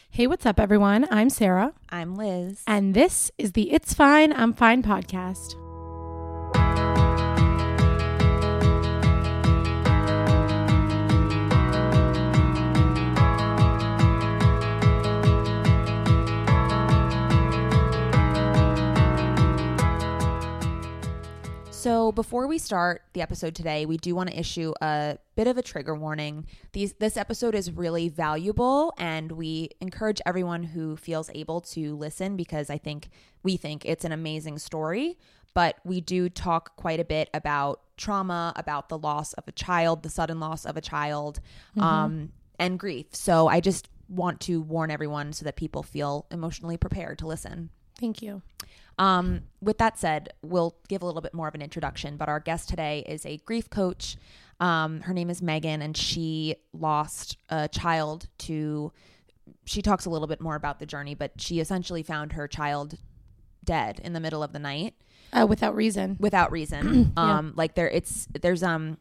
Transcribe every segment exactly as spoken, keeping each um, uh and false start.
Hey, what's up, everyone? I'm Sarah. I'm Liz. And this is the It's Fine, I'm Fine podcast. So before we start the episode today, we do want to issue a bit of a trigger warning. These, this episode is really valuable, and we encourage everyone who feels able to listen because I think we think it's an amazing story. But we do talk quite a bit about trauma, about the loss of a child, the sudden loss of a child, mm-hmm. um, and grief. So I just want to warn everyone so that people feel emotionally prepared to listen. Thank you. Um, with that said, we'll give a little bit more of an introduction, but our guest today is a grief coach. Um, her name is Megan, and she lost a child to, she talks a little bit more about the journey, but she essentially found her child dead in the middle of the night. Uh, without reason. Without reason. yeah. Um, like there, it's, there's, um,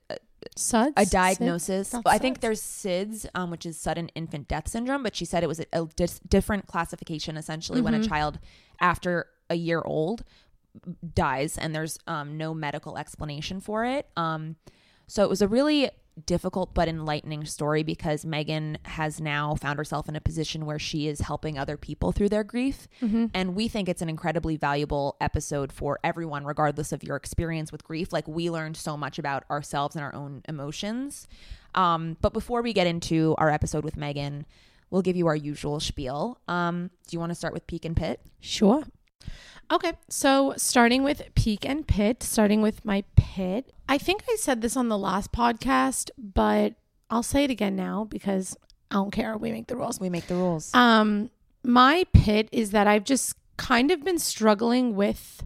S U D S? a diagnosis. S I D S? I think there's S I D S, um, which is sudden infant death syndrome, but she said it was a, a dis- different classification essentially mm-hmm. when a child after a year old dies and there's um, no medical explanation for it. Um, so it was a really difficult but enlightening story because Megan has now found herself in a position where she is helping other people through their grief. Mm-hmm. And we think it's an incredibly valuable episode for everyone, regardless of your experience with grief. Like, we learned so much about ourselves and our own emotions. Um, but before we get into our episode with Megan, we'll give you our usual spiel. Um, do you want to start with Peak and Pit? Sure. Okay, so starting with Peak and Pit, starting with my pit. I think I said this on the last podcast, but I'll say it again now because I don't care. We make the rules. We make the rules. Um, my pit is that I've just kind of been struggling with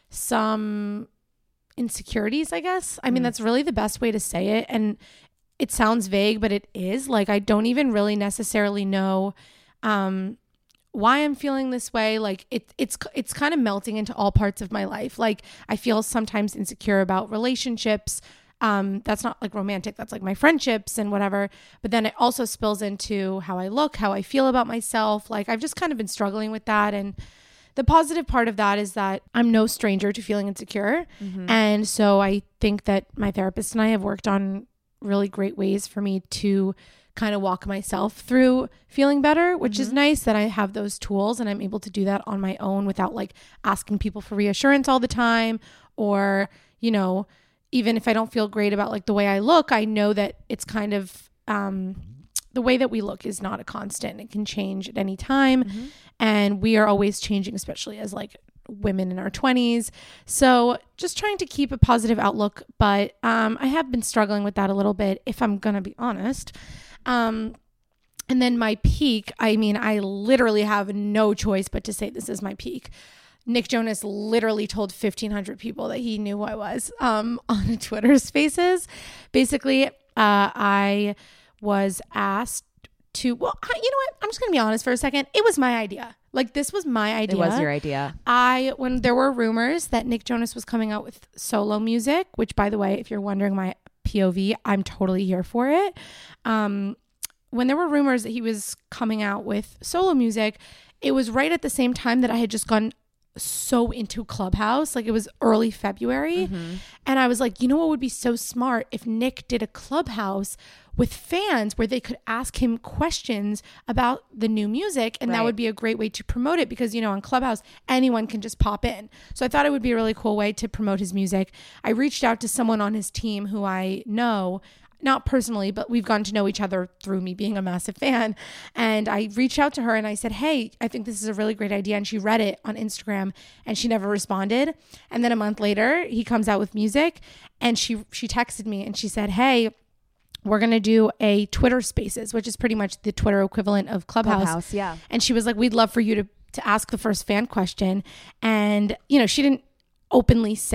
some insecurities, I guess. I mean, mm. that's really the best way to say it. And it sounds vague, but it is. Like, I don't even really necessarily know um why I'm feeling this way. Like it, it's, it's kind of melting into all parts of my life. Like, I feel sometimes insecure about relationships. Um, that's not like romantic. That's like my friendships and whatever. But then it also spills into how I look, how I feel about myself. Like, I've just kind of been struggling with that. And the positive part of that is that I'm no stranger to feeling insecure. Mm-hmm. And so I think that my therapist and I have worked on really great ways for me to kind of walk myself through feeling better, which mm-hmm. is nice that I have those tools and I'm able to do that on my own without like asking people for reassurance all the time. Or, you know, even if I don't feel great about like the way I look, I know that it's kind of, um, the way that we look is not a constant. It can change at any time. Mm-hmm. And we are always changing, especially as like women in our twenties. So just trying to keep a positive outlook. But um, I have been struggling with that a little bit, if I'm going to be honest. Um, and then my peak, I mean, I literally have no choice but to say this is my peak. Nick Jonas literally told fifteen hundred people that he knew who I was, um, on a Twitter Spaces. Basically, uh, I was asked to, well, I, you know what? I'm just going to be honest for a second. It was my idea. Like, this was my idea. It was your idea. I, when there were rumors that Nick Jonas was coming out with solo music, which, by the way, if you're wondering my P O V, I'm totally here for it. Um, when there were rumors that he was coming out with solo music, it was right at the same time that I had just gone so into Clubhouse. Like, it was early February. Mm-hmm. And I was like, you know what would be so smart if Nick did a Clubhouse with fans where they could ask him questions about the new music. And right. that would be a great way to promote it because, you know, on Clubhouse, anyone can just pop in. So I thought it would be a really cool way to promote his music. I reached out to someone on his team who I know, not personally, but we've gotten to know each other through me being a massive fan. And I reached out to her and I said, hey, I think this is a really great idea. And she read it on Instagram and she never responded. And then a month later, he comes out with music and she, she texted me and she said, hey, we're going to do a Twitter Spaces, which is pretty much the Twitter equivalent of Clubhouse. Clubhouse, yeah. And she was like, we'd love for you to, to ask the first fan question. And, you know, she didn't openly say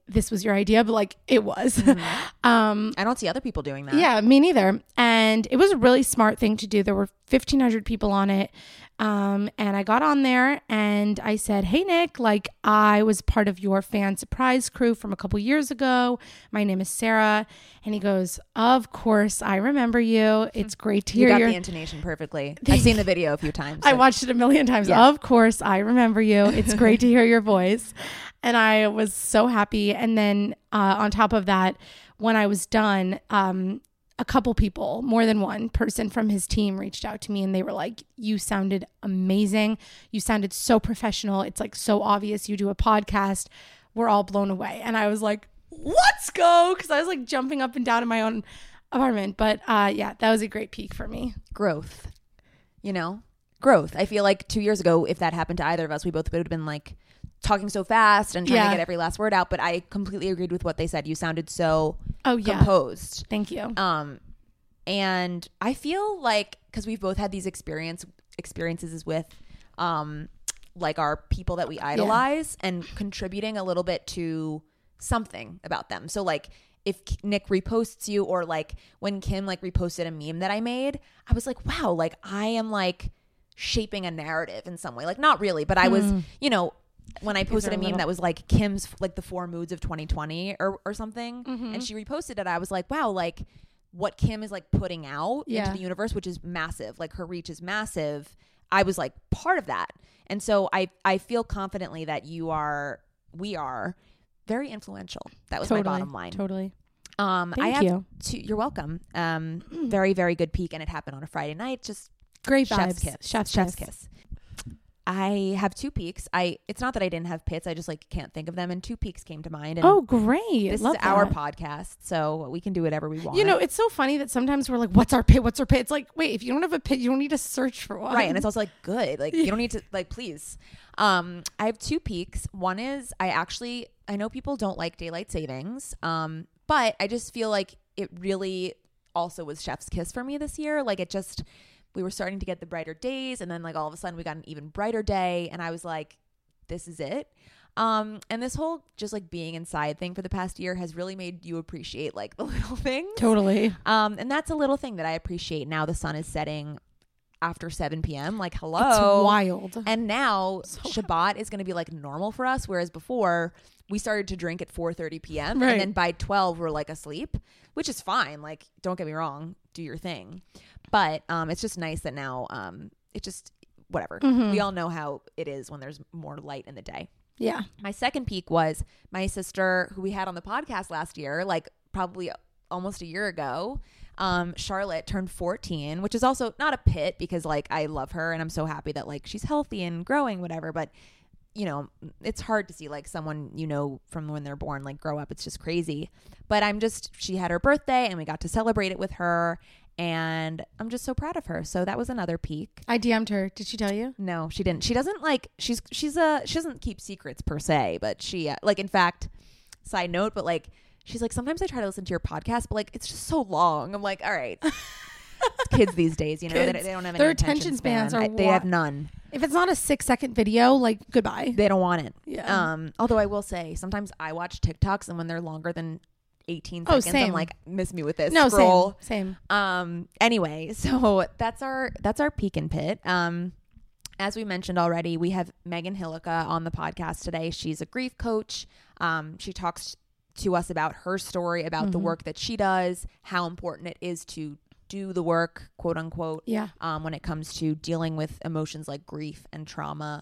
this was your idea, but like it was. Mm-hmm. um, I don't see other people doing that. Yeah, me neither. And it was a really smart thing to do. There were fifteen hundred people on it. Um, and I got on there and I said, hey, Nick, like I was part of your fan surprise crew from a couple years ago. My name is Sarah. And he goes, of course, I remember you. It's great to You hear got your... the intonation perfectly. I've seen the video a few times. I so- watched it a million times. Yeah. Of course, I remember you. It's great to hear your voice. And I was so happy. And then uh, on top of that, when I was done, um, a couple people, more than one person from his team reached out to me and they were like, you sounded amazing. You sounded so professional. It's like so obvious you do a podcast. We're all blown away. And I was like, let's go. Cause I was like jumping up and down in my own apartment. But uh, yeah, that was a great peak for me. Growth, you know, growth. I feel like two years ago, if that happened to either of us, we both would have been like talking so fast and trying Yeah. to get every last word out. But I completely agreed with what they said. You sounded so Oh yeah. composed. Thank you. Um, and I feel like, cause we've both had these experience experiences with, um, like our people that we idolize and contributing a little bit to something about them. So like if Nick reposts you, or like when Kim like reposted a meme that I made, I was like, wow, like I am like shaping a narrative in some way. Like not really, but I was, Mm. you know, when I posted are a meme little- that was like Kim's, like the four moods of twenty twenty or, or something. Mhm. And she reposted it. I was like, wow, like what Kim is like putting out Yeah. into the universe, which is massive. Like her reach is massive. I was like part of that. And so I, I feel confidently that you are, we are very influential. That was totally. my bottom line. Totally. Um, Thank I have you. two, you're welcome. Um, very, very good peak. And it happened on a Friday night. Just Great chef's vibes. kiss. Chef's, Chef's kiss. kiss. I have two peaks. I it's not that I didn't have pits. I just like can't think of them. And two peaks came to mind. And Oh, great. this Love is our that. podcast, so we can do whatever we want. You know, it's so funny that sometimes we're like, what's our pit? What's our pit? It's like, wait, if you don't have a pit, you don't need to search for one. right? And it's also like good. Like you don't need to like please. Um, I have two peaks. One is I actually I know people don't like daylight savings, um, but I just feel like it really also was chef's kiss for me this year. Like it just. We were starting to get the brighter days, and then like all of a sudden we got an even brighter day, and I was like, this is it. Um, and this whole just like being inside thing for the past year has really made you appreciate like the little things. Totally. Um, and that's a little thing that I appreciate now. The sun is setting after seven p.m. Like, hello. It's wild. And now So Shabbat is going to be like normal for us, whereas before we started to drink at four thirty p.m. Right. and then by twelve we're like asleep, which is fine. Like, don't get me wrong, do your thing. But um, it's just nice that now um, it just, whatever. Mhm. We all know how it is when there's more light in the day. Yeah. My second peak was my sister, who we had on the podcast last year, like probably almost a year ago. Um, Charlotte turned fourteen, which is also not a pit because like I love her and I'm so happy that like she's healthy and growing, whatever. But you know, it's hard to see like someone, you know, from when they're born, like grow up. It's just crazy. But I'm just, she had her birthday and we got to celebrate it with her. And I'm just so proud of her. So that was another peak. I D M'd her. Did she tell you? No, she didn't. She doesn't like, she's, she's a, she doesn't keep secrets per se, but she, uh, like, in fact, side note, but like, she's like, sometimes I try to listen to your podcast, but like, it's just so long. I'm like, all right. Kids these days, you know, they, Kids. they don't have any Their attention attention spans span. are I- They wa- have none. If it's not a six second video, like goodbye. They don't want it. Yeah. Um, although I will say, sometimes I watch TikToks and when they're longer than eighteen Oh, seconds, same. I'm like, miss me with this. no, Scroll. same. Same. Um, anyway, so that's our that's our peak and pit. Um, as we mentioned already, we have Megan Hillica on the podcast today. She's a grief coach. Um, she talks to us about her story, about the Mhm. work that she does, how important it is to do the work, quote unquote, Yeah. um, when it comes to dealing with emotions like grief and trauma.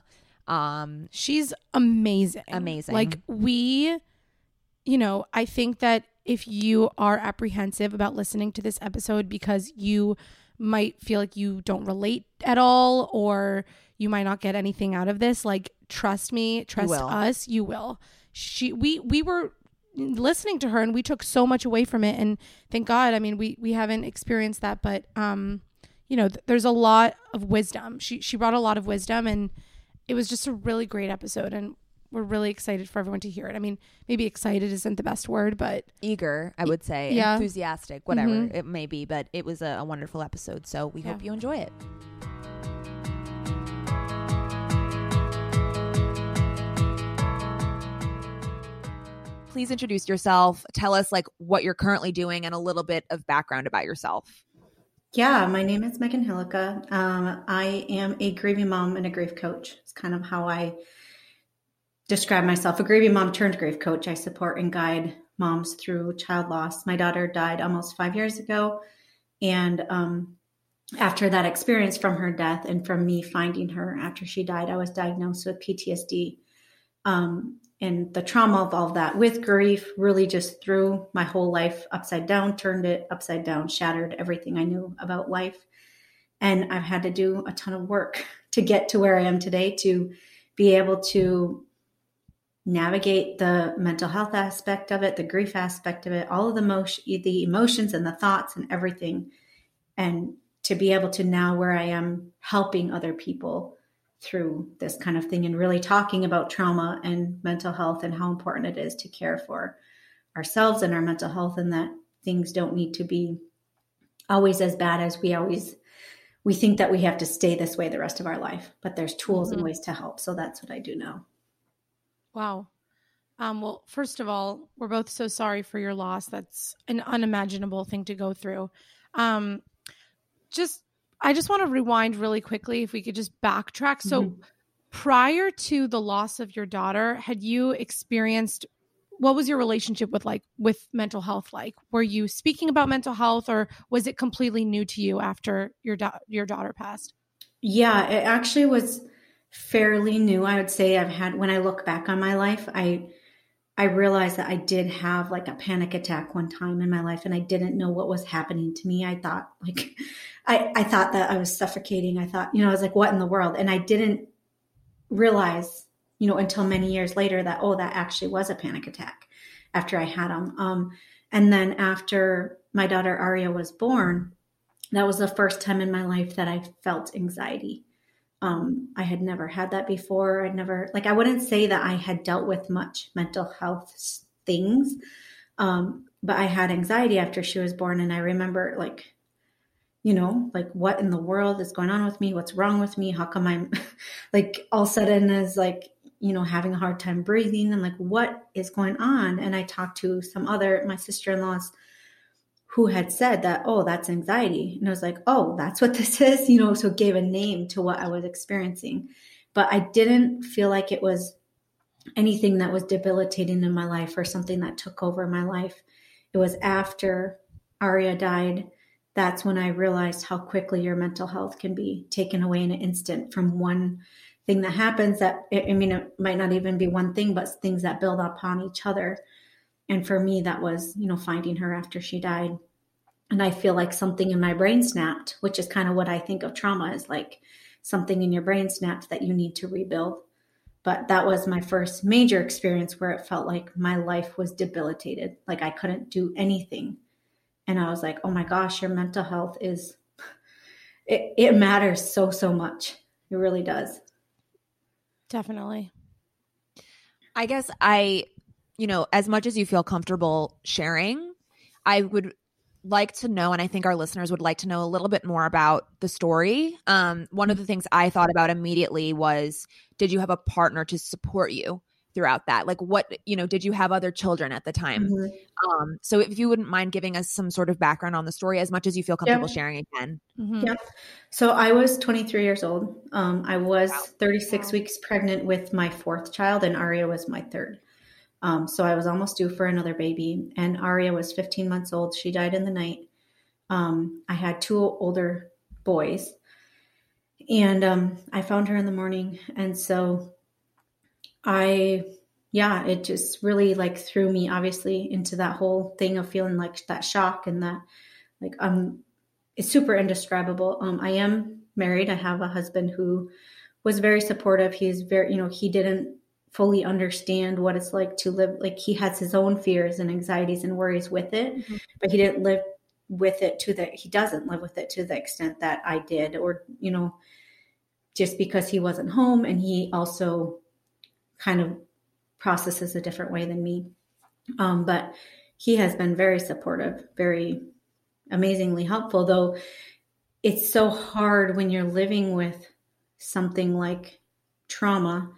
Um, She's amazing. Amazing. Like we, you know, I think that if you are apprehensive about listening to this episode because you might feel like you don't relate at all or you might not get anything out of this, like trust me, trust will. us, you will. She we we were listening to her and we took so much away from it, and thank God. I mean, we we haven't experienced that, but um you know, th- there's a lot of wisdom. She she brought a lot of wisdom, and it was just a really great episode, and we're really excited for everyone to hear it. I mean, maybe excited isn't the best word, but eager, I would say, Yeah. enthusiastic, whatever Mhm. it may be, but it was a, a wonderful episode. So we Yeah. hope you enjoy it. please introduce yourself. Tell us like what you're currently doing and a little bit of background about yourself. Yeah, my name is Megan Hillica. Um, I am a grieving mom and a grief coach. It's kind of how I describe myself, a grieving mom turned grief coach. I support and guide moms through child loss. My daughter died almost five years ago. And um, after that experience from her death and from me finding her after she died, I was diagnosed with P T S D. Um, and the trauma of all of that with grief really just threw my whole life upside down, turned it upside down, shattered everything I knew about life. And I've had to do a ton of work to get to where I am today, to be able to navigate the mental health aspect of it, the grief aspect of it, all of the emotion, the emotions and the thoughts and everything. And to be able to now where I am helping other people through this kind of thing and really talking about trauma and mental health and how important it is to care for ourselves and our mental health, and that things don't need to be always as bad as we always, we think that we have to stay this way the rest of our life, but there's tools mm-hmm. and ways to help. So that's what I do now. Wow. Um, well, first of all, we're both so sorry for your loss. That's an unimaginable thing to go through. Um, just, I just want to rewind really quickly, if we could just backtrack. So mm-hmm. prior to the loss of your daughter, had you experienced, what was your relationship with like with mental health like? Were you speaking about mental health, or was it completely new to you after your da- your daughter passed? Yeah, it actually was fairly new. I would say I've had, when I look back on my life, I I realized that I did have like a panic attack one time in my life, and I didn't know what was happening to me. I thought like, I, I thought that I was suffocating. I thought, you know, I was like, what in the world? And I didn't realize, you know, until many years later that, oh, that actually was a panic attack after I had them. Um, and then after my daughter Aria was born, that was the first time in my life that I felt anxiety. Um, I had never had that before. I'd never, like, I wouldn't say that I had dealt with much mental health things. Um, but I had anxiety after she was born. And I remember like, you know, like what in the world is going on with me? What's wrong with me? How come I'm like all of a sudden is like, you know, having a hard time breathing, and like, what is going on? And I talked to some other, my sister-in-laws, who had said that, oh, that's anxiety. And I was like, oh, that's what this is, you know, so it gave a name to what I was experiencing. But I didn't feel like it was anything that was debilitating in my life or something that took over my life. It was after Aria died, that's when I realized how quickly your mental health can be taken away in an instant from one thing that happens that, I mean, it might not even be one thing, but things that build upon each other. And for me, that was, you know, finding her after she died. And I feel like something in my brain snapped, which is kind of what I think of trauma, is like something in your brain snapped that you need to rebuild. But that was my first major experience where it felt like my life was debilitated. Like I couldn't do anything. And I was like, oh my gosh, your mental health is, it, it matters so, so much. It really does. Definitely. I guess I, you know, as much as you feel comfortable sharing, I would like to know, and I think our listeners would like to know a little bit more about the story. Um, one of the things I thought about immediately was, did you have a partner to support you throughout that? Like what, you know, did you have other children at the time? Mm-hmm. Um, so if you wouldn't mind giving us some sort of background on the story, as much as you feel comfortable yeah. sharing again. Mm-hmm. Yeah. So I was twenty-three years old. Um, I was wow. thirty-six wow. weeks pregnant with my fourth child, and Aria was my third. Um, so I was almost due for another baby, and Aria was fifteen months old. She died in the night. Um, I had two older boys, and um, I found her in the morning. And so I, yeah, it just really like threw me obviously into that whole thing of feeling like that shock and that like, um, it's super indescribable. Um, I am married. I have a husband who was very supportive. He's very, you know, he didn't fully understand what it's like to live. Like he has his own fears and anxieties and worries with it, mm-hmm. but he didn't live with it to the, he doesn't live with it to the extent that I did, or, you know, just because he wasn't home, and he also kind of processes a different way than me. Um, but he has been very supportive, very amazingly helpful, though it's so hard when you're living with something like trauma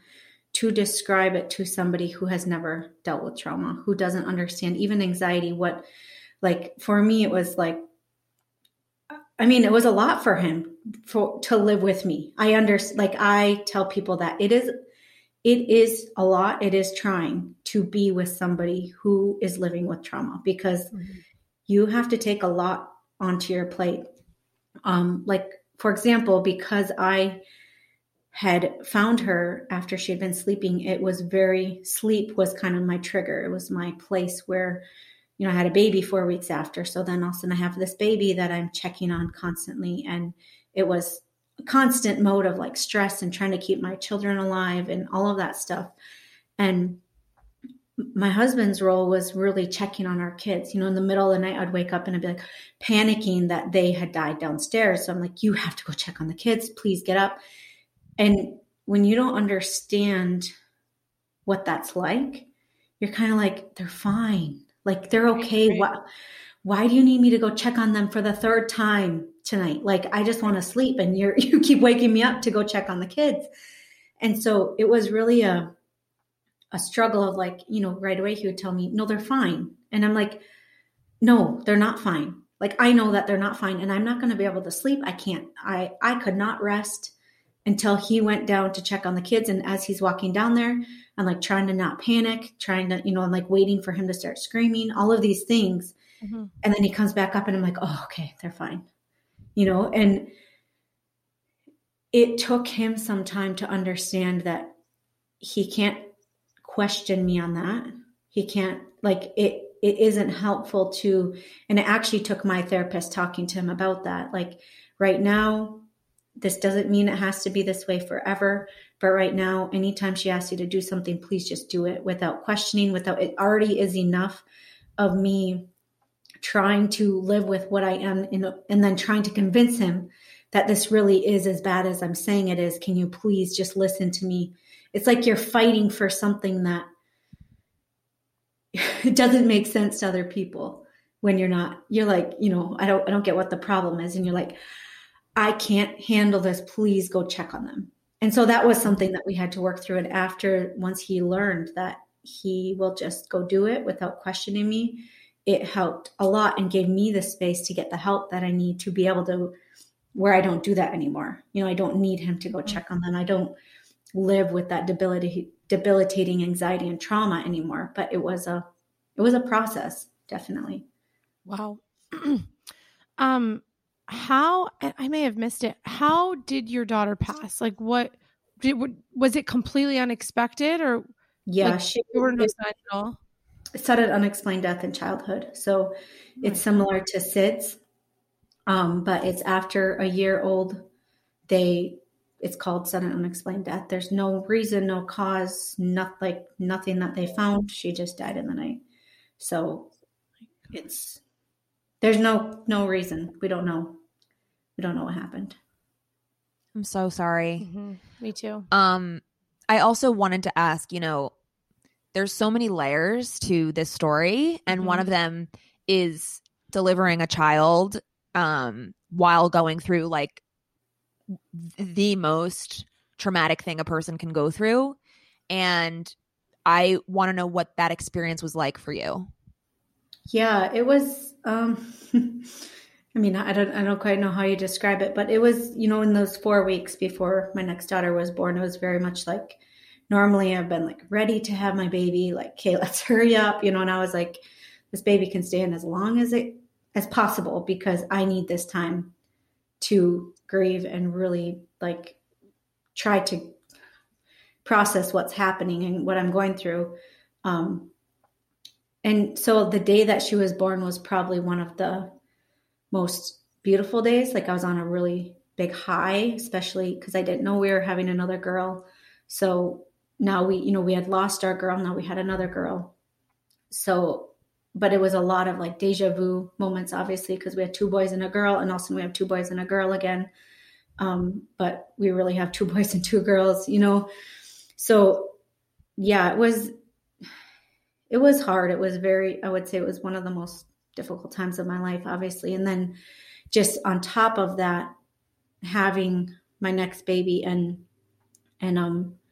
to describe it to somebody who has never dealt with trauma, who doesn't understand even anxiety. What, like, for me, it was like, I mean, it was a lot for him for to live with me. I understand, like, I tell people that it is, it is a lot. It is trying to be with somebody who is living with trauma, because mm-hmm. you have to take a lot onto your plate. Um, like, for example, because I had found her after she had been sleeping, it was very, sleep was kind of my trigger. It was my place where, you know, I had a baby four weeks after. So then all of a sudden I have this baby that I'm checking on constantly. And it was a constant mode of like stress and trying to keep my children alive and all of that stuff. And my husband's role was really checking on our kids. You know, in the middle of the night, I'd wake up and I'd be like panicking that they had died downstairs. So I'm like, you have to go check on the kids. Please get up. And when you don't understand what that's like, you're kind of like, they're fine. Like, they're okay. Right. Why, why do you need me to go check on them for the third time tonight? Like, I just want to sleep and you're, you keep waking me up to go check on the kids. And so it was really a, a struggle of like, you know, right away he would tell me, no, they're fine. And I'm like, no, they're not fine. Like, I know that they're not fine and I'm not going to be able to sleep. I can't, I, I could not rest until he went down to check on the kids. And as he's walking down there, I'm like trying to not panic, trying to, you know, I'm like waiting for him to start screaming, all of these things. Mm-hmm. And then he comes back up and I'm like, oh, okay, they're fine. You know, and it took him some time to understand that he can't question me on that. He can't, like, it, it isn't helpful to, and it actually took my therapist talking to him about that. Like, right now, this doesn't mean it has to be this way forever. But right now, anytime she asks you to do something, please just do it without questioning, without, it already is enough of me trying to live with what I am in, and then trying to convince him that this really is as bad as I'm saying it is. Can you please just listen to me? It's like you're fighting for something that it doesn't make sense to other people when you're not, you're like, you know, I don't, I don't get what the problem is. And you're like, I can't handle this. Please go check on them. And so that was something that we had to work through. And after, once he learned that he will just go do it without questioning me, it helped a lot and gave me the space to get the help that I need to be able to, where I don't do that anymore. You know, I don't need him to go check on them. I don't live with that debilitating, debilitating anxiety and trauma anymore. But it was a, it was a process, definitely. Wow. um, How, I may have missed it. How did your daughter pass? Like, what did, was it completely unexpected, or yeah, like, she there were no signs at all? Sudden unexplained death in childhood. So it's similar to S I D S, um, but it's after a year old. They, it's called sudden unexplained death. There's no reason, no cause, not like nothing that they found. She just died in the night. So it's, there's no, no reason. We don't know. We don't know what happened. I'm so sorry. Mm-hmm. Me too. Um, I also wanted to ask, you know, there's so many layers to this story. And mm-hmm. one of them is delivering a child um, while going through like the most traumatic thing a person can go through. And I want to know what that experience was like for you. Yeah, it was, um, I mean, I don't, I don't quite know how you describe it, but it was, you know, in those four weeks before my next daughter was born, it was very much like, normally I've been like ready to have my baby, like, okay, let's hurry up, you know, and I was like, this baby can stay in as long as it, as possible, because I need this time to grieve and really like try to process what's happening and what I'm going through. Um, And so the day that she was born was probably one of the most beautiful days. Like, I was on a really big high, especially because I didn't know we were having another girl. So now we, you know, we had lost our girl. Now we had another girl. So, but it was a lot of like deja vu moments, obviously, because we had two boys and a girl, and also we have two boys and a girl again. Um, but we really have two boys and two girls, you know? So yeah, it was, it was hard. It was very, I would say it was one of the most difficult times of my life, obviously. And then just on top of that, having my next baby and, and, um,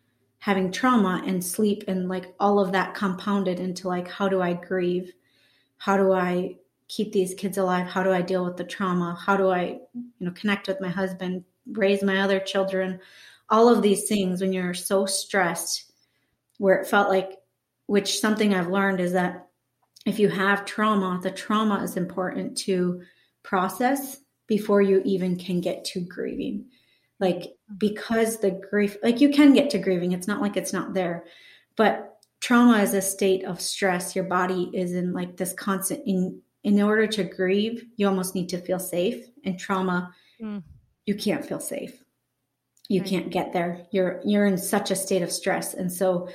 having trauma and sleep and like all of that compounded into like, how do I grieve? How do I keep these kids alive? How do I deal with the trauma? How do I, you know, connect with my husband, raise my other children? All of these things when you're so stressed, where it felt like, which something I've learned is that if you have trauma, the trauma is important to process before you even can get to grieving. Like, because the grief, like you can get to grieving. It's not like it's not there, but trauma is a state of stress. Your body is in like this constant, in, in order to grieve, you almost need to feel safe. And trauma, mm. you can't feel safe. You right. can't get there. You're, you're in such a state of stress. And so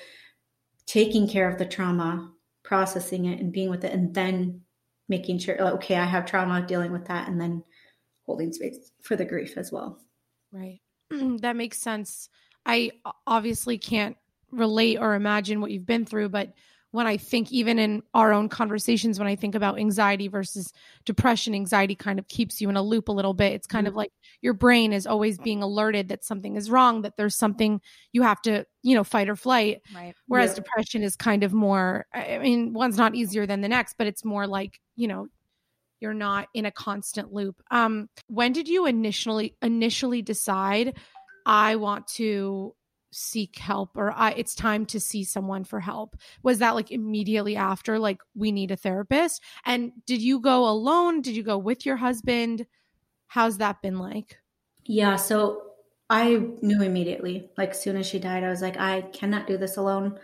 taking care of the trauma, processing it and being with it, and then making sure, okay, I have trauma, dealing with that, and then holding space for the grief as well. Right. That makes sense. I obviously can't relate or imagine what you've been through, but when I think even in our own conversations, when I think about anxiety versus depression, anxiety kind of keeps you in a loop a little bit. It's kind mm-hmm. of like your brain is always being alerted that something is wrong, that there's something you have to, you know, fight or flight. Right. Whereas yeah. depression is kind of more, I mean, one's not easier than the next, but it's more like, you know, you're not in a constant loop. Um, when did you initially initially decide I want to seek help, or I, it's time to see someone for help? Was that like immediately after, like, we need a therapist? And did you go alone? Did you go with your husband? How's that been like? Yeah. So I knew immediately, like as soon as she died, I was like, I cannot do this alone.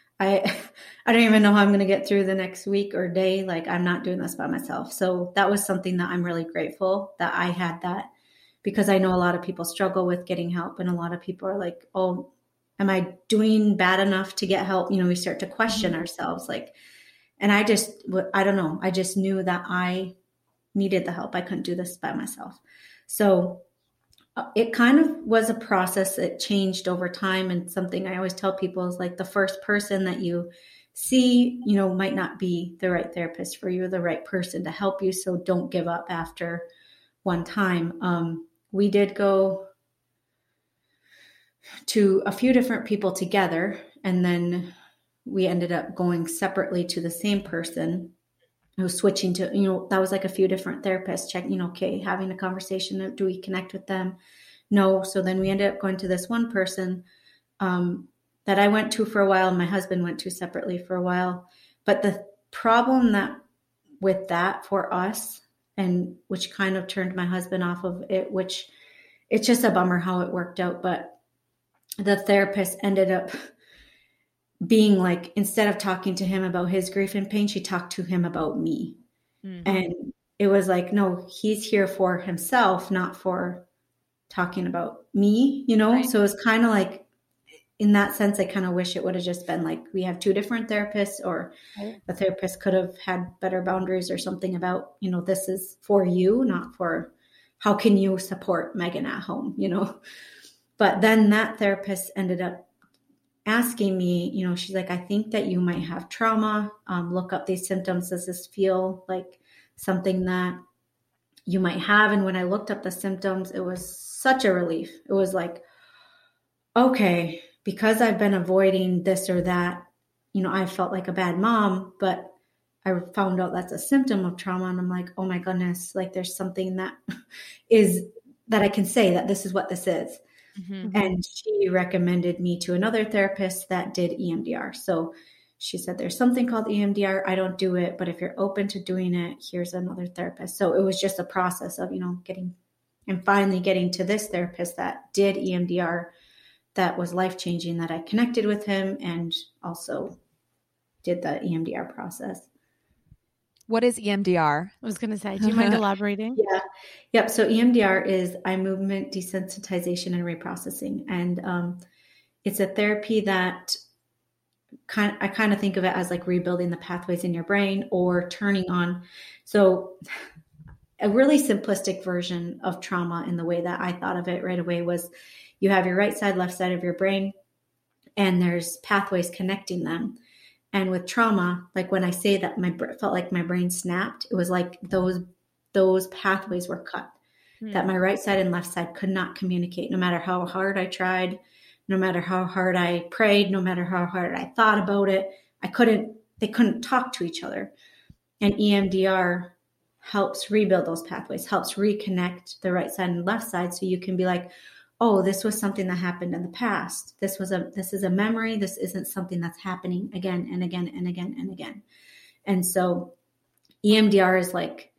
I, I don't even know how I'm going to get through the next week or day. Like, I'm not doing this by myself. So that was something that I'm really grateful that I had that, because I know a lot of people struggle with getting help, and a lot of people are like, oh, am I doing bad enough to get help? You know, we start to question mm-hmm. ourselves. Like, and I just, I don't know. I just knew that I needed the help. I couldn't do this by myself. So it kind of was a process that changed over time. And something I always tell people is like, the first person that you see, you know, might not be the right therapist for you, or the right person to help you. So don't give up after one time. Um, we did go to a few different people together, and then we ended up going separately to the same person who was switching to, you know, that was like a few different therapists checking, you know, okay, having a conversation. Do we connect with them? No. So then we ended up going to this one person um, that I went to for a while, and my husband went to separately for a while. But the problem that with that for us, and which kind of turned my husband off of it, which it's just a bummer how it worked out. But the therapist ended up being like, instead of talking to him about his grief and pain, she talked to him about me. Mm-hmm. And it was like, no, he's here for himself, not for talking about me, you know? Right. So it was kind of like, in that sense, I kind of wish it would have just been like, we have two different therapists, or right. the therapist could have had better boundaries or something about, you know, this is for you, not for how can you support Megan at home, you know? But then that therapist ended up asking me, you know, she's like, I think that you might have trauma. Um, look up these symptoms. Does this feel like something that you might have? And when I looked up the symptoms, it was such a relief. It was like, okay, because I've been avoiding this or that, you know, I felt like a bad mom, but I found out that's a symptom of trauma. And I'm like, oh my goodness, like there's something that is, that I can say that this is what this is. Mm-hmm. And she recommended me to another therapist that did E M D R. So she said, there's something called E M D R. I don't do it, but if you're open to doing it, here's another therapist. So it was just a process of, you know, getting and finally getting to this therapist that did E M D R. That was life-changing, that I connected with him and also did the E M D R process. What is E M D R? I was going to say, do you mind elaborating? Yeah. Yep. So E M D R is eye movement desensitization and reprocessing. And um, it's a therapy that kind of, I kind of think of it as like rebuilding the pathways in your brain or turning on. So a really simplistic version of trauma in the way that I thought of it right away was you have your right side, left side of your brain, and there's pathways connecting them. And with trauma, like when I say that my felt like my brain snapped, it was like those those pathways were cut, mm. that my right side and left side could not communicate. No matter how hard I tried, no matter how hard I prayed, no matter how hard I thought about it, I couldn't, they couldn't talk to each other. And E M D R helps rebuild those pathways, helps reconnect the right side and left side. So you can be like, oh, this was something that happened in the past. This was a, this is a memory. This isn't something that's happening again and again and again and again. And so E M D R is like,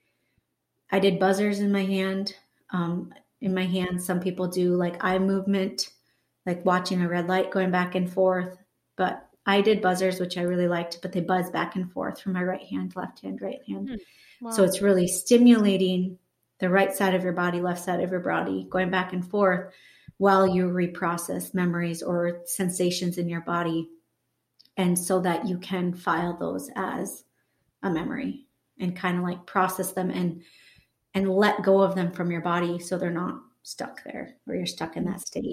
I did buzzers in my hand, um, in my hand. Some people do like eye movement, like watching a red light going back and forth. But I did buzzers, which I really liked, but they buzz back and forth from my right hand, left hand, right hand. Wow. So it's really stimulating the right side of your body, left side of your body, going back and forth while you reprocess memories or sensations in your body. And so that you can file those as a memory and kind of like process them and and let go of them from your body so they're not stuck there or you're stuck in that state.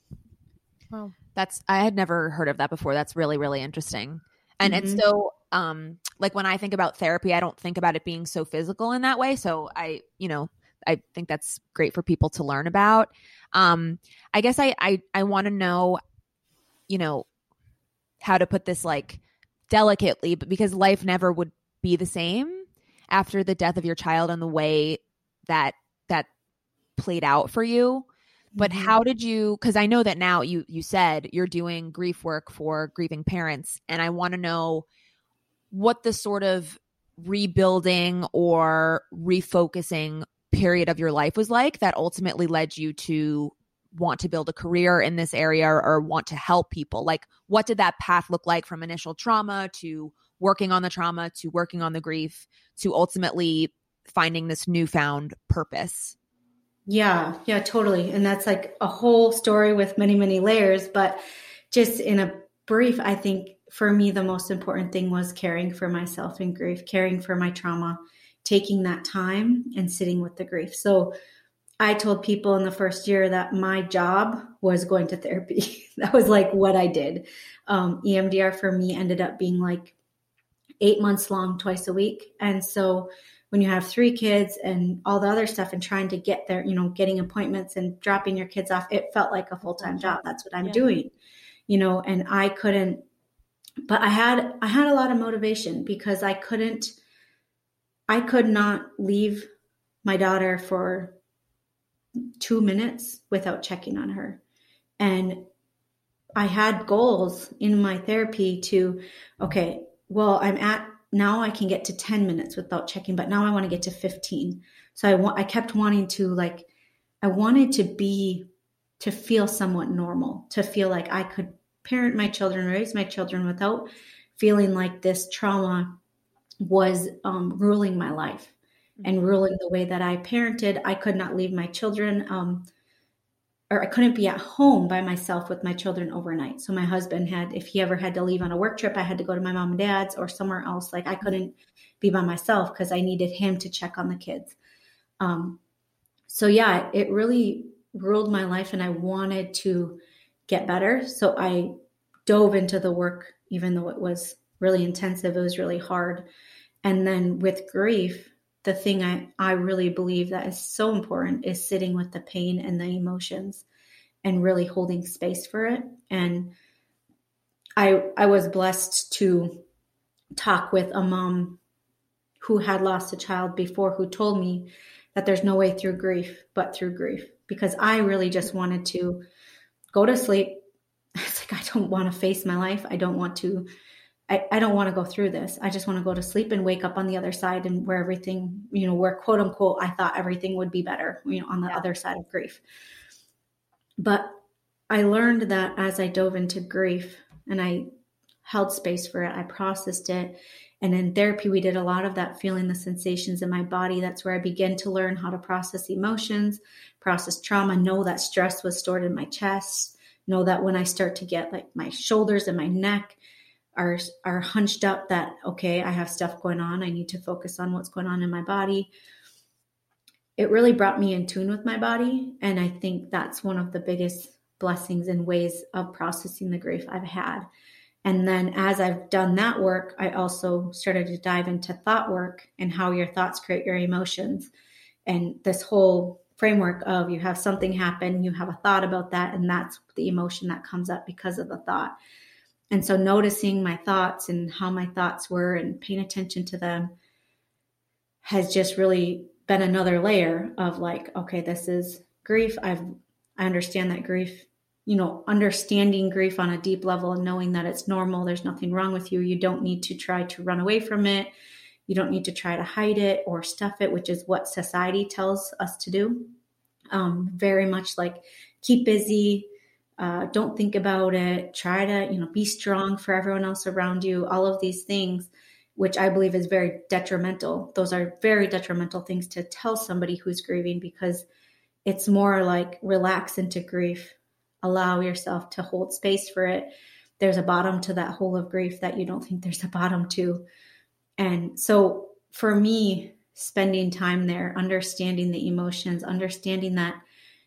Wow. That's, I had never heard of that before. That's really, really interesting. And mm-hmm. it's so, um, like when I think about therapy, I don't think about it being so physical in that way. So I, you know, I think that's great for people to learn about. Um, I guess I, I, I want to know, you know, how to put this like delicately, but because life never would be the same after the death of your child and the way that that played out for you. But mm-hmm. how did you, because I know that now you you said you're doing grief work for grieving parents, and I want to know what the sort of rebuilding or refocusing period of your life was like that ultimately led you to want to build a career in this area or, or want to help people. Like, what did that path look like from initial trauma to working on the trauma to working on the grief to ultimately finding this newfound purpose? Yeah, yeah, totally. And that's like a whole story with many, many layers. But just in a brief, I think for me, the most important thing was caring for myself in grief, caring for my trauma, taking that time and sitting with the grief. So I told people in the first year that my job was going to therapy. That was like what I did. Um, E M D R for me ended up being like eight months long, twice a week. And so when you have three kids and all the other stuff and trying to get there, you know, getting appointments and dropping your kids off, it felt like a full-time job. That's what I'm yeah. doing, you know, and I couldn't, but I had, I had a lot of motivation because I couldn't, I could not leave my daughter for two minutes without checking on her. And I had goals in my therapy to, okay, well, I'm at, now I can get to ten minutes without checking, but now I want to get to fifteen. So I want, I kept wanting to like, I wanted to be, to feel somewhat normal, to feel like I could parent my children, raise my children without feeling like this trauma was um, ruling my life and ruling the way that I parented. I could not leave my children, um, or I couldn't be at home by myself with my children overnight. So my husband had, if he ever had to leave on a work trip, I had to go to my mom and dad's or somewhere else. Like I couldn't be by myself because I needed him to check on the kids. Um, so yeah, it really ruled my life and I wanted to get better. So I dove into the work, even though it was really intensive, it was really hard. And then with grief, the thing I, I really believe that is so important is sitting with the pain and the emotions and really holding space for it. And I I was blessed to talk with a mom who had lost a child before, who told me that there's no way through grief but through grief, because I really just wanted to go to sleep. It's like, I don't want to face my life. I don't want to I, I don't want to go through this. I just want to go to sleep and wake up on the other side, and where everything, you know, where quote unquote, I thought everything would be better, you know, on the yeah. other side of grief. But I learned that as I dove into grief and I held space for it, I processed it. And in therapy, we did a lot of that, feeling the sensations in my body. That's where I began to learn how to process emotions, process trauma, know that stress was stored in my chest, know that when I start to get like my shoulders and my neck are are hunched up, that, okay, I have stuff going on. I need to focus on what's going on in my body. It really brought me in tune with my body. And I think that's one of the biggest blessings and ways of processing the grief I've had. And then as I've done that work, I also started to dive into thought work and how your thoughts create your emotions. And this whole framework of you have something happen, you have a thought about that, and that's the emotion that comes up because of the thought. And so noticing my thoughts and how my thoughts were and paying attention to them has just really been another layer of like, okay, this is grief. I've, I understand that grief, you know, understanding grief on a deep level and knowing that it's normal. There's nothing wrong with you. You don't need to try to run away from it. You don't need to try to hide it or stuff it, which is what society tells us to do. Um, very much like keep busy, uh, don't think about it, try to, you know, be strong for everyone else around you, all of these things, which I believe is very detrimental. Those are very detrimental things to tell somebody who's grieving, because it's more like relax into grief, allow yourself to hold space for it. There's a bottom to that hole of grief that you don't think there's a bottom to. And so for me, spending time there, understanding the emotions, understanding that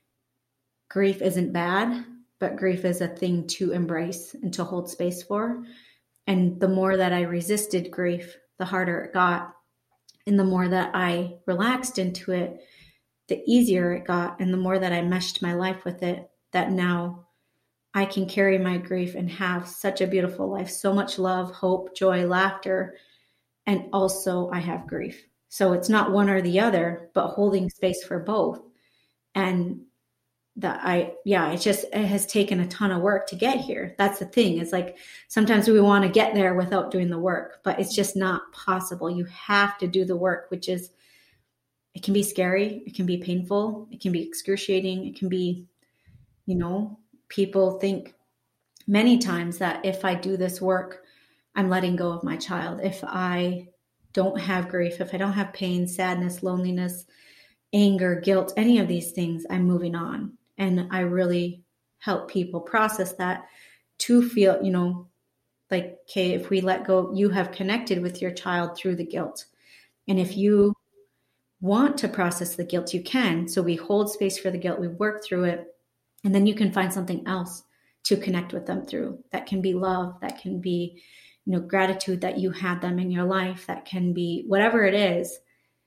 grief isn't bad, but grief is a thing to embrace and to hold space for. And the more that I resisted grief, the harder it got. And the more that I relaxed into it, the easier it got. And the more that I meshed my life with it, that now I can carry my grief and have such a beautiful life, so much love, hope, joy, laughter. And also I have grief. So it's not one or the other, but holding space for both. And that I, yeah, it's just, it has taken a ton of work to get here. That's the thing. It's like, sometimes we want to get there without doing the work, but it's just not possible. You have to do the work, which is, it can be scary. It can be painful. It can be excruciating. It can be, you know, people think many times that if I do this work, I'm letting go of my child. If I don't have grief, if I don't have pain, sadness, loneliness, anger, guilt, any of these things, I'm moving on. And I really help people process that to feel, you know, like, okay, if we let go, you have connected with your child through the guilt. And if you want to process the guilt, you can. So we hold space for the guilt, we work through it, and then you can find something else to connect with them through. That can be love, that can be, you know, gratitude that you had them in your life, that can be whatever it is.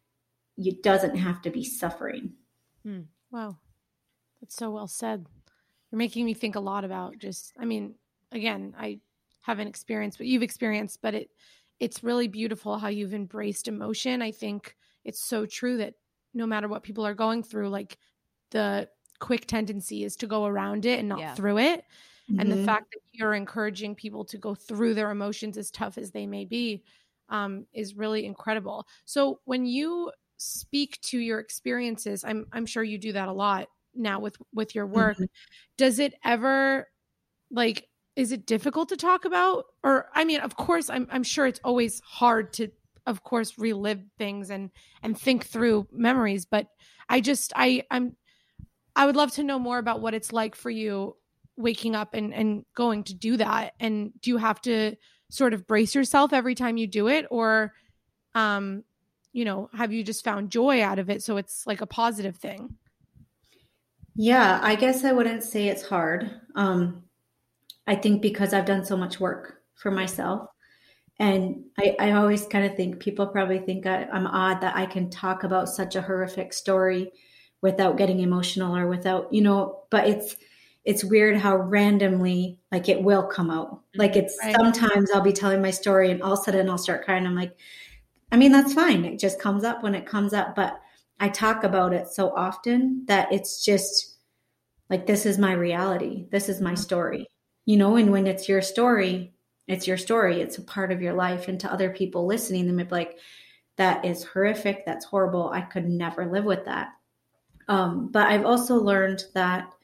It doesn't have to be suffering. Hmm. Wow. That's so well said. You're making me think a lot about just, I mean, again, I haven't experienced what you've experienced, but it, it's really beautiful how you've embraced emotion. I think it's so true that no matter what people are going through, like the quick tendency is to go around it and not yeah. through it. Mm-hmm. And the fact that you're encouraging people to go through their emotions, as tough as they may be, um, is really incredible. So when you speak to your experiences, I'm I'm sure you do that a lot now with, with your work. Mm-hmm. Does it ever, like, is it difficult to talk about? Or, I mean, of course, I'm I'm sure it's always hard to, of course, relive things and, and think through memories. But I just, I, I'm, I would love to know more about what it's like for you waking up and, and going to do that. And do you have to sort of brace yourself every time you do it? Or, um, you know, have you just found joy out of it? So it's like a positive thing. Yeah, I guess I wouldn't say it's hard. Um, I think because I've done so much work for myself. And I, I always kind of think people probably think I, I'm odd that I can talk about such a horrific story without getting emotional or without, you know, but it's, it's weird how randomly, like, it will come out. Like, it's right. Sometimes I'll be telling my story and all of a sudden I'll start crying. I'm like, I mean, that's fine. It just comes up when it comes up, but I talk about it so often that it's just like, this is my reality. This is my story, you know, and when it's your story, it's your story. It's a part of your life. And to other people listening, they might be like, that is horrific. That's horrible. I could never live with that. Um, but I've also learned that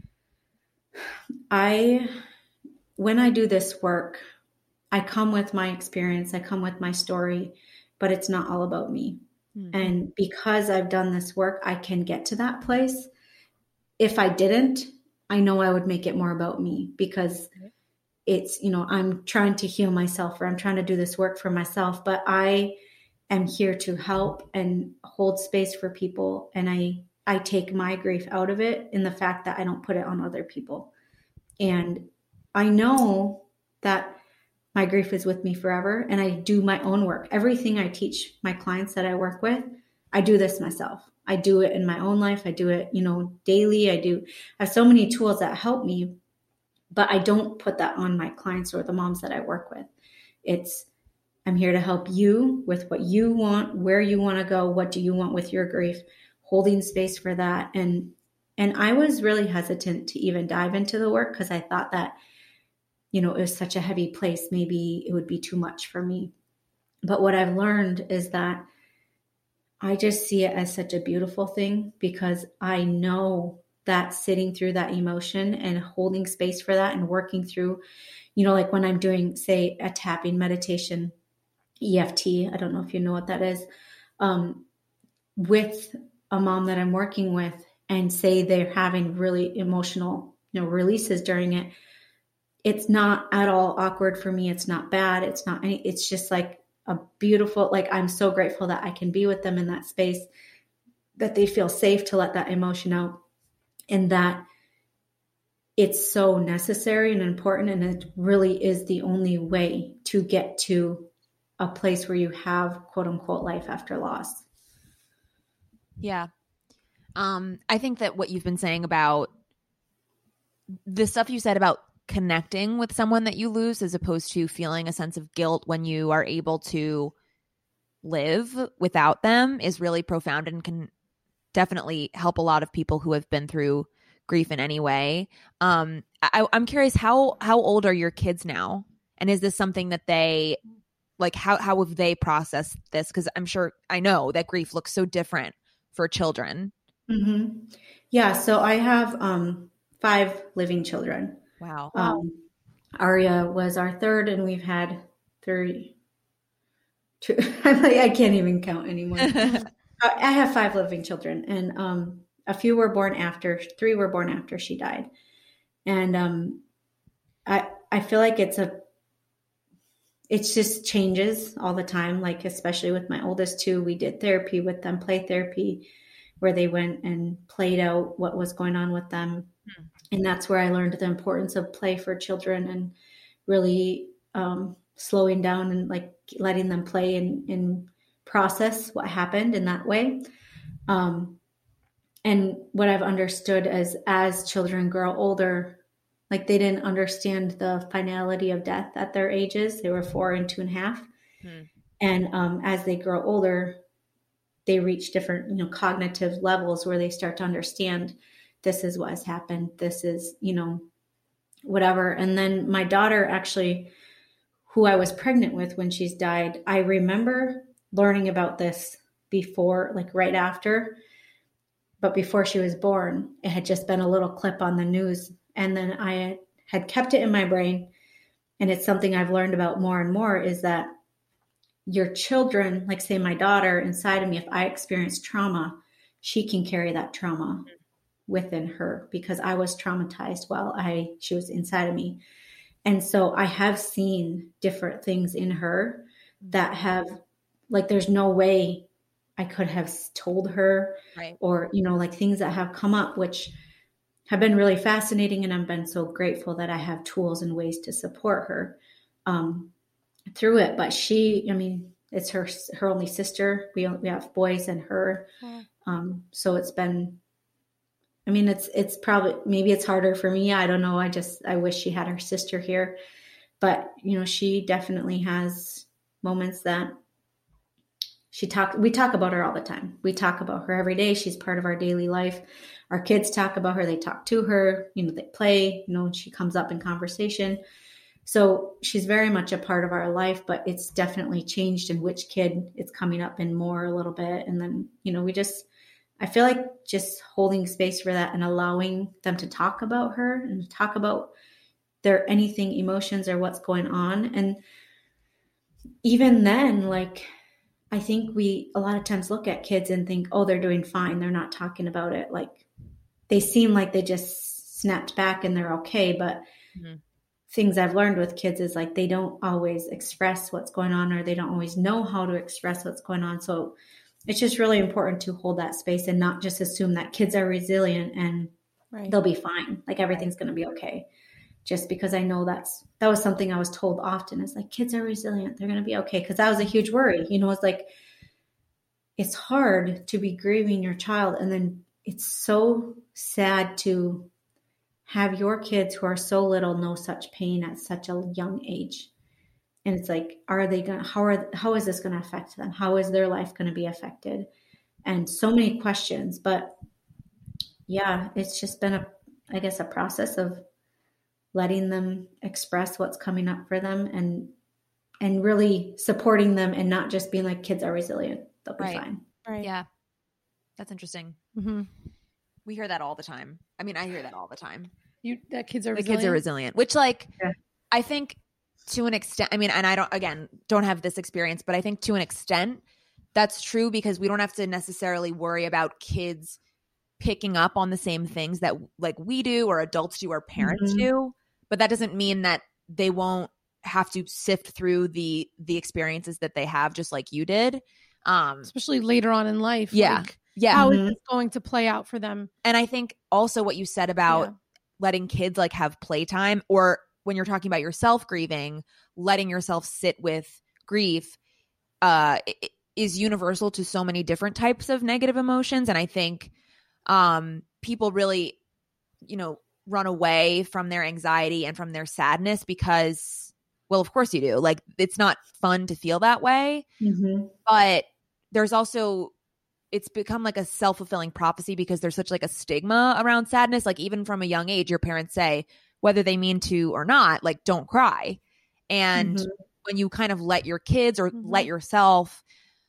I, when I do this work, I come with my experience, I come with my story, but it's not all about me. Mm-hmm. And because I've done this work, I can get to that place. If I didn't, I know I would make it more about me, because it's, you know, I'm trying to heal myself, or I'm trying to do this work for myself, but I am here to help and hold space for people. And I, I take my grief out of it in the fact that I don't put it on other people. And I know that my grief is with me forever, and I do my own work. Everything I teach my clients that I work with, I do this myself. I do it in my own life. I do it, you know, daily. I do I have so many tools that help me, but I don't put that on my clients or the moms that I work with. It's, I'm here to help you with what you want, where you want to go, what do you want with your grief, holding space for that. And and I was really hesitant to even dive into the work because I thought that, you know, it was such a heavy place. Maybe it would be too much for me. But what I've learned is that I just see it as such a beautiful thing because I know that sitting through that emotion and holding space for that and working through, you know, like when I'm doing, say, a tapping meditation, E F T, I don't know if you know what that is, um, with a mom that I'm working with, and say they're having really emotional, you know, releases during it. It's not at all awkward for me. It's not bad. It's not any, it's just like a beautiful, like, I'm so grateful that I can be with them in that space, that they feel safe to let that emotion out, and that it's so necessary and important. And it really is the only way to get to a place where you have quote unquote life after loss. Yeah. Um, I think that what you've been saying about the stuff you said about connecting with someone that you lose, as opposed to feeling a sense of guilt when you are able to live without them, is really profound and can definitely help a lot of people who have been through grief in any way. Um, I, I'm curious, how how old are your kids now? And is this something that they, like, how, how have they processed this? Because I'm sure, I know that grief looks so different for children. Mm-hmm. Yeah. So I have um, five living children. Wow. Um, Aria was our third, and we've had three. Two, I'm like, I can't even count anymore. I have five living children, and um, a few were born after, three were born after she died. And um, I I feel like it's a, it's just changes all the time. Like, especially with my oldest two, we did therapy with them, play therapy, where they went and played out what was going on with them. Hmm. And that's where I learned the importance of play for children, and really um, slowing down and like letting them play and, and process what happened in that way. Um, and what I've understood as, as children grow older, like they didn't understand the finality of death at their ages. They were four and two and a half. Hmm. And um, as they grow older, they reach different, you know, cognitive levels where they start to understand this is what has happened. This is, you know, whatever. And then my daughter, actually, who I was pregnant with when she's died, I remember learning about this before, like right after, but before she was born, it had just been a little clip on the news. And then I had kept it in my brain. And it's something I've learned about more and more, is that your children, like say my daughter inside of me, if I experience trauma, she can carry that trauma within her, because I was traumatized while I, she was inside of me. And so I have seen different things in her that have, like, there's no way I could have told her, right. Or, you know, like things that have come up, which have been really fascinating. And I've been so grateful that I have tools and ways to support her um, through it. But she, I mean, it's her, her only sister. We, we have boys and her. Yeah. Um, so it's been, I mean, it's, it's probably, maybe it's harder for me. I don't know. I just, I wish she had her sister here, but you know, she definitely has moments that she talk, we talk about her all the time. We talk about her every day. She's part of our daily life. Our kids talk about her. They talk to her, you know, they play, you know, and she comes up in conversation. So she's very much a part of our life, but it's definitely changed in which kid it's coming up in more a little bit. And then, you know, we just, I feel like just holding space for that and allowing them to talk about her and talk about their anything emotions or what's going on. And even then, like, I think we a lot of times look at kids and think, oh, they're doing fine. They're not talking about it. Like, they seem like they just snapped back and they're okay. But mm-hmm. things I've learned with kids is like, they don't always express what's going on, or they don't always know how to express what's going on. So it's just really important to hold that space and not just assume that kids are resilient and right. they'll be fine. Like everything's right. going to be okay. Just because I know that's, that was something I was told often, is like, kids are resilient. They're going to be okay. Cause that was a huge worry. You know, it's like, it's hard to be grieving your child. And then it's so sad to have your kids who are so little know such pain at such a young age. And it's like, are they going to, how are, how is this going to affect them? How is their life going to be affected? And so many questions, but yeah, it's just been a, I guess, a process of letting them express what's coming up for them and, and really supporting them and not just being like, kids are resilient. They'll be Right. fine. Right. Yeah. That's interesting. Mm-hmm. We hear that all the time. I mean, I hear that all the time. You that kids are The resilient? kids are resilient, which like, Yeah. I think to an extent, I mean, and I don't, again, don't have this experience, but I think to an extent that's true because we don't have to necessarily worry about kids picking up on the same things that like we do or adults do or parents Mm-hmm. do. But that doesn't mean that they won't have to sift through the, the experiences that they have just like you did. Um, Especially later on in life. Yeah. Like, yeah. how is Mhm. this going to play out for them? And I think also what you said about Yeah. letting kids like have playtime, or when you're talking about yourself grieving, letting yourself sit with grief uh, i- is universal to so many different types of negative emotions. And I think um, people really, you know, run away from their anxiety and from their sadness because, well, of course you do. Like, it's not fun to feel that way. Mm-hmm. But there's also, it's become like a self-fulfilling prophecy because there's such like a stigma around sadness. Like even from a young age, your parents say, whether they mean to or not, like, don't cry. And Mhm. when you kind of let your kids or Mhm. let yourself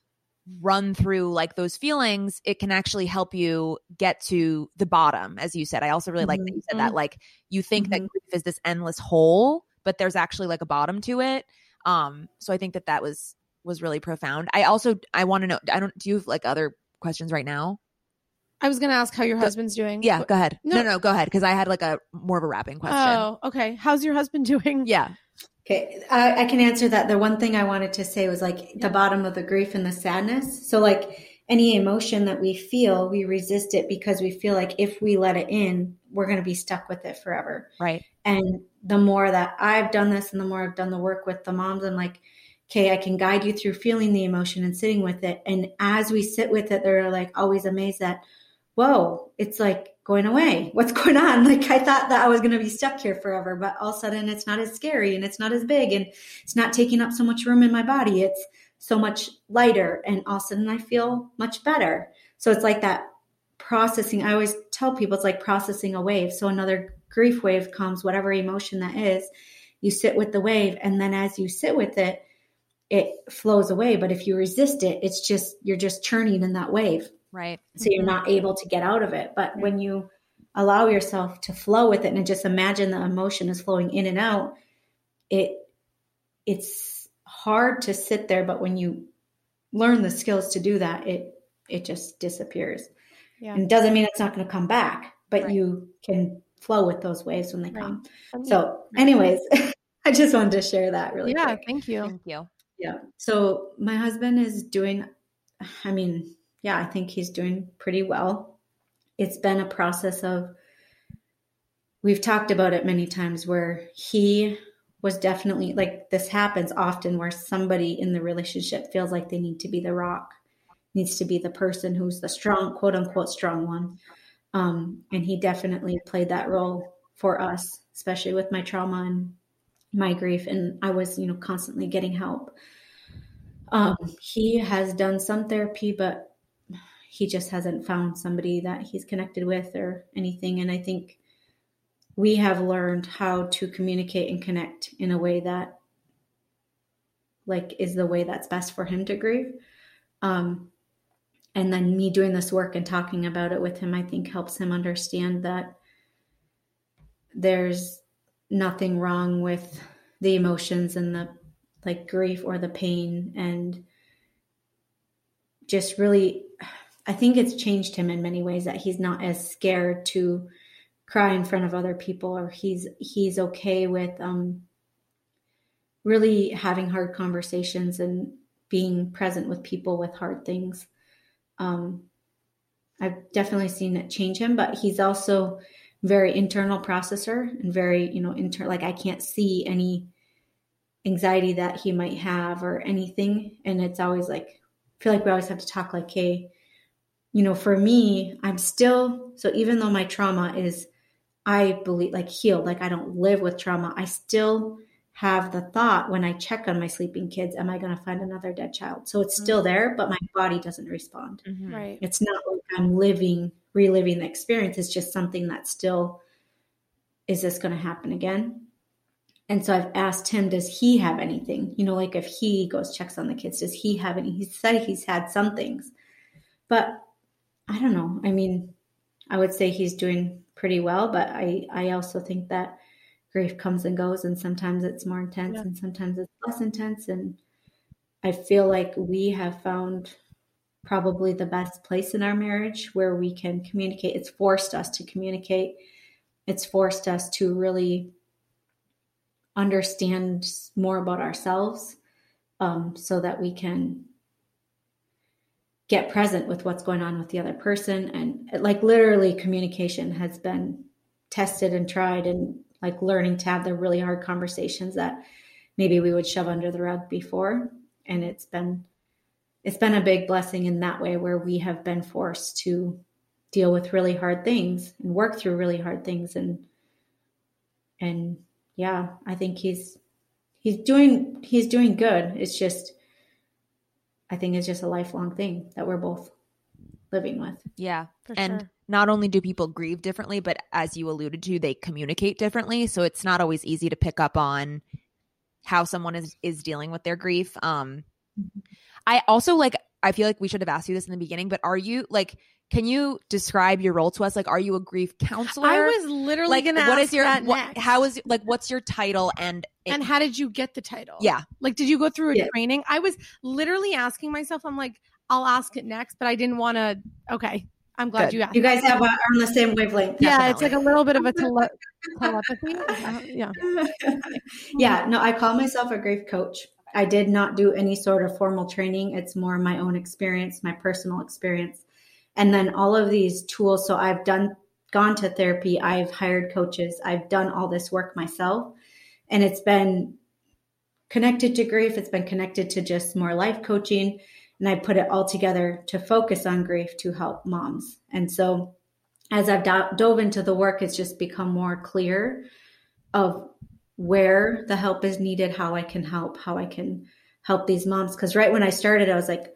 run through like those feelings, it can actually help you get to the bottom. As you said, I also really like that you said that, like, you think that Mhm. grief is this endless hole, but there's actually like a bottom to it. Um, so I think that that was, was really profound. I also, I want to know, I don't, do you have like other questions right now? I was going to ask how your Go- husband's doing. Yeah, but- go ahead. No, No. no, no, go ahead. Cause I had like a more of a wrapping question. Oh, okay. How's your husband doing? Yeah. Okay, I, I can answer that. The one thing I wanted to say was like Yeah. the bottom of the grief and the sadness. So like any emotion that we feel, we resist it because we feel like if we let it in, we're going to be stuck with it forever. Right. And the more that I've done this and the more I've done the work with the moms, I'm like, okay, I can guide you through feeling the emotion and sitting with it. And as we sit with it, they're like always amazed that, whoa, it's like going away. What's going on? Like I thought that I was going to be stuck here forever, but all of a sudden it's not as scary and it's not as big and it's not taking up so much room in my body. It's so much lighter and all of a sudden I feel much better. So it's like that processing. I always tell people it's like processing a wave. So another grief wave comes, whatever emotion that is, you sit with the wave. And then as you sit with it, it flows away. But if you resist it, it's just, you're just churning in that wave. Right. So you're not able to get out of it. But when you allow yourself to flow with it and just imagine the emotion is flowing in and out, it it's hard to sit there. But when you learn the skills to do that, it it just disappears. Yeah. And it doesn't mean it's not going to come back, but Right. you can flow with those waves when they Right. come. Um, So anyways, I just wanted to share that really yeah, quick. thank you. Thank you. Yeah. So my husband is doing, I mean, yeah, I think he's doing pretty well. It's been a process of, we've talked about it many times where he was definitely like, this happens often where somebody in the relationship feels like they need to be the rock, needs to be the person who's the strong, quote unquote, strong one. Um, and he definitely played that role for us, especially with my trauma and my grief. And I was, you know, constantly getting help. Um, he has done some therapy, but he just hasn't found somebody that he's connected with or anything. And I think we have learned how to communicate and connect in a way that like is the way that's best for him to grieve. Um, and then me doing this work and talking about it with him, I think helps him understand that there's nothing wrong with the emotions and the like grief or the pain, and just really, I think it's changed him in many ways that he's not as scared to cry in front of other people, or he's he's okay with um, really having hard conversations and being present with people with hard things. Um, I've definitely seen it change him, but he's also very internal processor and very, you know, inter like I can't see any anxiety that he might have or anything. And it's always like feel like we always have to talk like, hey, you know, for me, I'm still, so even though my trauma is, I believe, like healed, like I don't live with trauma, I still have the thought when I check on my sleeping kids, am I going to find another dead child? So it's still there, but my body doesn't respond. Mm-hmm. Right. It's not like I'm living, reliving the experience. It's just something that still, is this going to happen again? And so I've asked him, does he have anything? You know, like if he goes, checks on the kids, does he have any? He said he's had some things, but I don't know. I mean, I would say he's doing pretty well, but I, I also think that grief comes and goes, and sometimes it's more intense yeah. and sometimes it's less intense. And I feel like we have found probably the best place in our marriage where we can communicate. It's forced us to communicate. It's forced us to really understand more about ourselves, um, so that we can get present with what's going on with the other person. And like literally communication has been tested and tried, and like learning to have the really hard conversations that maybe we would shove under the rug before. And it's been, it's been a big blessing in that way, where we have been forced to deal with really hard things and work through really hard things. And, and yeah, I think he's, he's doing, he's doing good. It's just, I think it's just a lifelong thing that we're both living with. Yeah. For and sure. Not only do people grieve differently, but as you alluded to, they communicate differently. So it's not always easy to pick up on how someone is, is dealing with their grief. Um, mm-hmm. I also like, I feel like we should have asked you this in the beginning, but are you like, can you describe your role to us? Like, are you a grief counselor? I was literally like, going to ask what is your, that what, next. how is like, what's your title? And, it, and how did you get the title? Yeah. Like, did you go through a yeah. training? I was literally asking myself, I'm like, I'll ask it next, but I didn't want to. Okay. I'm glad Good. you asked. You guys have a, are on the same wavelength. Yeah. Definitely. It's like a little bit of a tele- telepathy. Uh, yeah. Yeah. No, I call myself a grief coach. I did not do any sort of formal training. It's more my own experience, my personal experience. And then all of these tools. So I've done, gone to therapy. I've hired coaches. I've done all this work myself, and it's been connected to grief. It's been connected to just more life coaching. And I put it all together to focus on grief to help moms. And so as I've do- dove into the work, it's just become more clear of where the help is needed, how I can help, how I can help these moms. Because right when I started, I was like,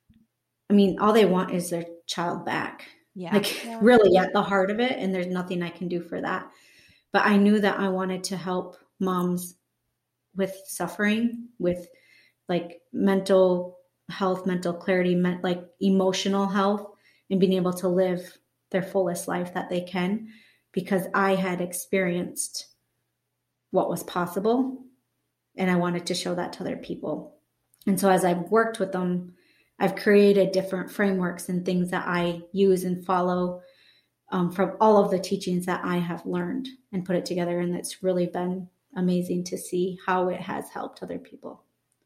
I mean, all they want is their child back. Yeah. Like yeah. really at the heart of it. And there's nothing I can do for that. But I knew that I wanted to help moms with suffering, with like mental health, mental clarity, meant like emotional health, and being able to live their fullest life that they can, because I had experienced what was possible and I wanted to show that to other people. And so as I've worked with them, I've created different frameworks and things that I use and follow um, from all of the teachings that I have learned, and put it together. And it's really been amazing to see how it has helped other people.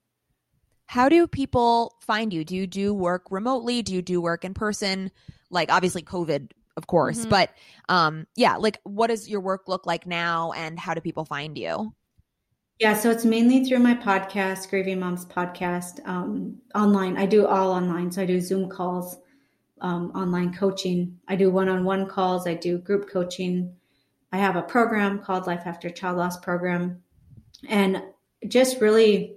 How do people find you? Do you do work remotely? Do you do work in person? Like obviously COVID, of course, Mm-hmm. but um, yeah, like what does your work look like now, and how do people find you? Yeah, so it's mainly through my podcast, Grieving Moms Podcast, um, online. I do all online. So I do Zoom calls, um, online coaching. I do one-on-one calls. I do group coaching. I have a program called Life After Child Loss Program. And just really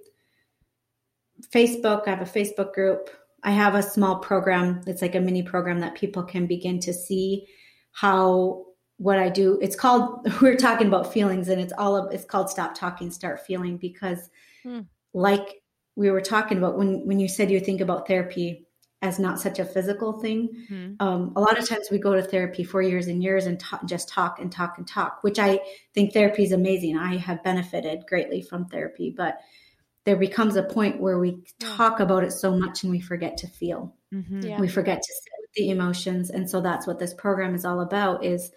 Facebook, I have a Facebook group. I have a small program. It's like a mini program that people can begin to see how what I do. It's called, we're talking about feelings, and it's all of, it's called Stop Talking, Start Feeling, because hmm. like we were talking about when, when you said you think about therapy as not such a physical thing. Hmm. Um, a lot of times we go to therapy for years and years and ta- just talk and talk and talk, which I think therapy is amazing. I have benefited greatly from therapy, but there becomes a point where we talk about it so much and we forget to feel. Mm-hmm. Yeah. We forget to sit with the emotions. And so that's what this program is all about, is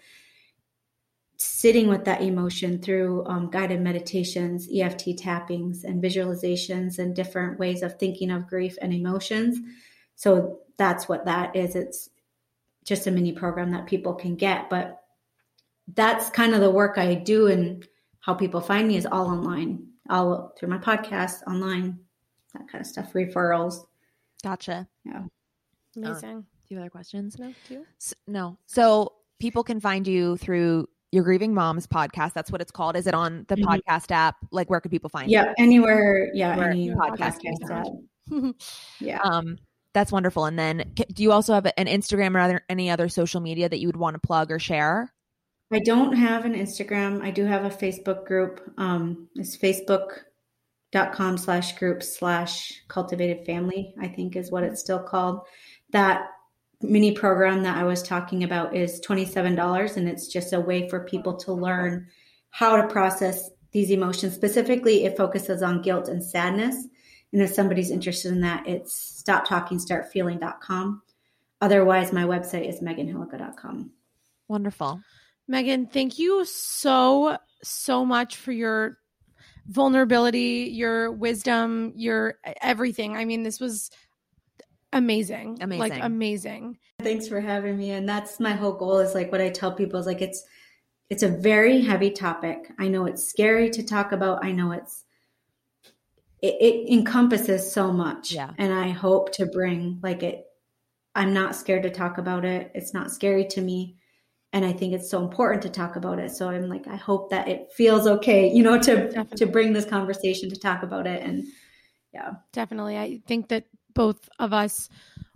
sitting with that emotion through um, guided meditations, E F T tappings, and visualizations, and different ways of thinking of grief and emotions. So that's what that is. It's just a mini program that people can get. But that's kind of the work I do, and how people find me is all online. All through my podcast, online, that kind of stuff, referrals. Gotcha. Yeah. Amazing. Uh, do you have other questions? No, do you? S- no. So people can find you through your Grieving Moms podcast. That's what it's called. Is it on the Mhm. podcast app? Like, where could people find Yeah, it? anywhere. Yeah, Where any podcast podcast app. app. Yeah. Um, that's wonderful. And then c- do you also have an Instagram or other, any other social media that you would want to plug or share? I don't have an Instagram. I do have a Facebook group. Um, it's facebook.com slash group slash cultivated family, I think is what it's still called. That mini program that I was talking about is twenty-seven dollars, and it's just a way for people to learn how to process these emotions. Specifically, it focuses on guilt and sadness. And if somebody's interested in that, it's stop talking start feeling dot com. Otherwise, my website is megan hillica dot com. Wonderful. Megan, thank you so, so much for your vulnerability, your wisdom, your everything. I mean, this was amazing. Amazing. Like amazing. Thanks for having me. And that's my whole goal is like what I tell people is like, it's, it's a very heavy topic. I know it's scary to talk about. I know it's, it, it encompasses so much. Yeah. And I hope to bring like it, I'm not scared to talk about it. It's not scary to me. And I think it's so important to talk about it. So I'm like, I hope that it feels okay, you know, to, Definitely. to bring this conversation, to talk about it. And yeah. Definitely. I think that both of us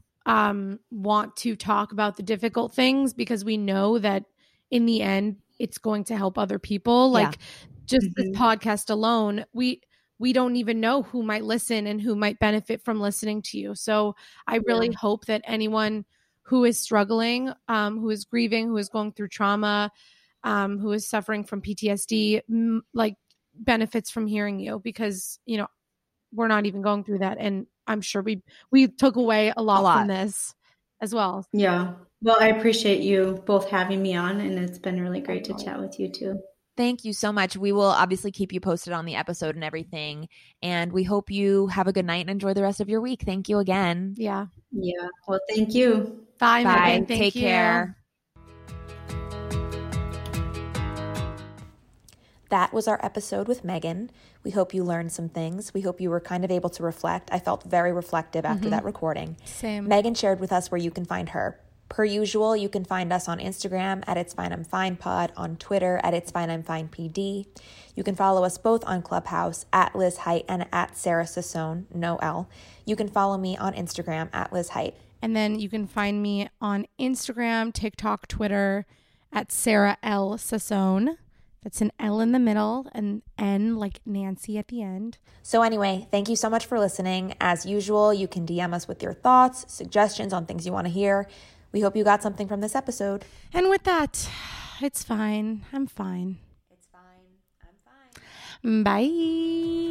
um, want to talk about the difficult things because we know that in the end, it's going to help other people. Like Yeah. just Mm-hmm. this podcast alone, we we don't even know who might listen and who might benefit from listening to you. So I really Yeah. hope that anyone who is struggling, um, who is grieving, who is going through trauma, um, who is suffering from P T S D, m- like benefits from hearing you because, you know, we're not even going through that. And I'm sure we, we took away a lot, A lot. from this as well. Yeah. Well, I appreciate you both having me on, and it's been really great to chat with you too. Thank you so much. We will obviously keep you posted on the episode and everything. And we hope you have a good night and enjoy the rest of your week. Thank you again. Yeah. Yeah. Well, thank you. Bye, Bye. Megan. Thank Take you. care. That was our episode with Megan. We hope you learned some things. We hope you were kind of able to reflect. I felt very reflective after Mm-hmm. that recording. Same. Megan shared with us where you can find her. Per usual, you can find us on Instagram at It's Fine I'm Fine Pod, on Twitter at It's Fine I'm Fine P D. You can follow us both on Clubhouse at Liz Height and at Sarah Sassone, no L. You can follow me on Instagram at Liz Height. And then you can find me on Instagram, TikTok, Twitter at Sarah L. Sassone. That's an L in the middle and N like Nancy at the end. So anyway, thank you so much for listening. As usual, you can D M us with your thoughts, suggestions on things you want to hear. We hope you got something from this episode. And with that, it's fine. I'm fine. It's fine. I'm fine. Bye.